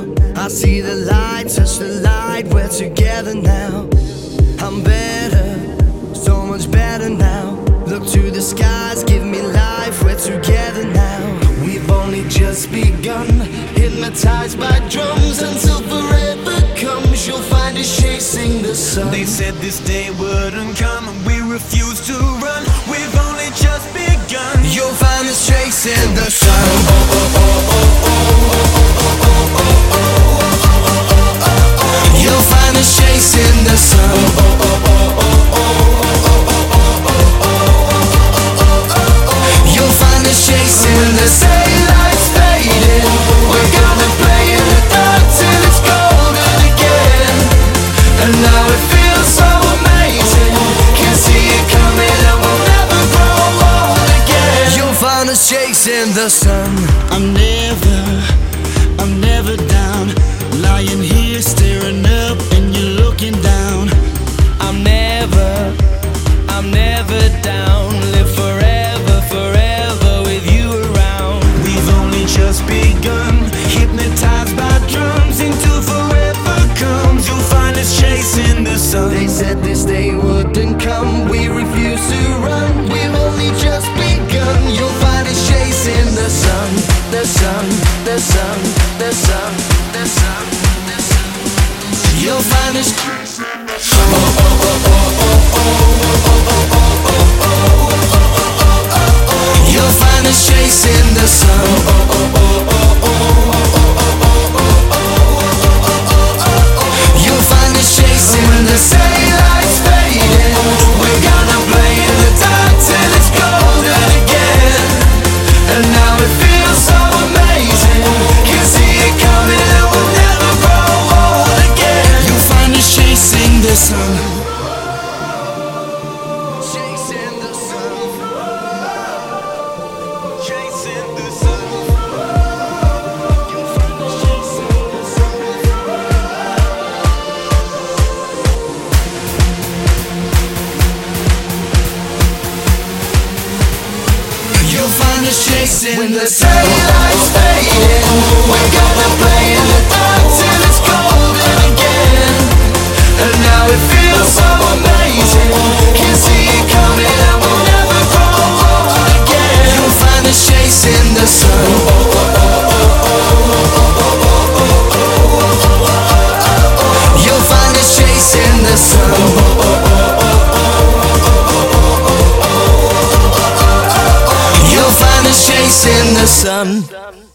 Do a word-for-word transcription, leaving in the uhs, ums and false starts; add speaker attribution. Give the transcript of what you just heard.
Speaker 1: I see the light, touch the light, we're together now. I'm better, so much better now. Look to the skies, give me life, we're together now.
Speaker 2: We've only just begun, hypnotized by drums. Until forever comes, you'll find us chasing the sun.
Speaker 3: They said this day wouldn't come, and we refuse to run. We've only just begun.
Speaker 1: You'll find us chasing the sun. You'll find us chasing the sun. You'll find us chasing the sun.
Speaker 2: Daylight's fading, we're gonna play in the dark till it's golden again. And now it feels so amazing, can see it coming and we'll never grow old again.
Speaker 1: You'll find us chasing the sun.
Speaker 2: I'm never, I'm never down, lying here staring up and you're looking down.
Speaker 3: I'm never, I'm never down. Live forever, forever with you around. We've only just begun, hypnotized by drums. Until forever comes, you'll find us chasing the sun.
Speaker 2: They said this day wouldn't come, we refuse to run. We've only just begun, you'll find us chasing the sun. The sun, the sun, the sun, the sun, the sun.
Speaker 1: You'll find us. You'll find us chasing the sun. You'll find us chasing the sun.
Speaker 2: Daylight's fading, we're gonna play in the dark till it's golden again. And now it feels so amazing, can see it coming and we'll never grow old again.
Speaker 1: You'll find us chasing the sun.
Speaker 3: Chasing the sun. Chasing the sun.
Speaker 1: You'll find us chasing the sun. You'll find us chasing
Speaker 2: When
Speaker 1: the
Speaker 2: the
Speaker 1: sun.
Speaker 2: daylight's fading, we're gonna play in the dark till it's golden again. And now it feels so amazing, can see it coming and we'll never grow old again.
Speaker 1: You'll find us chasing the sun. You'll find us chasing the sun. You'll find us chasing the sun.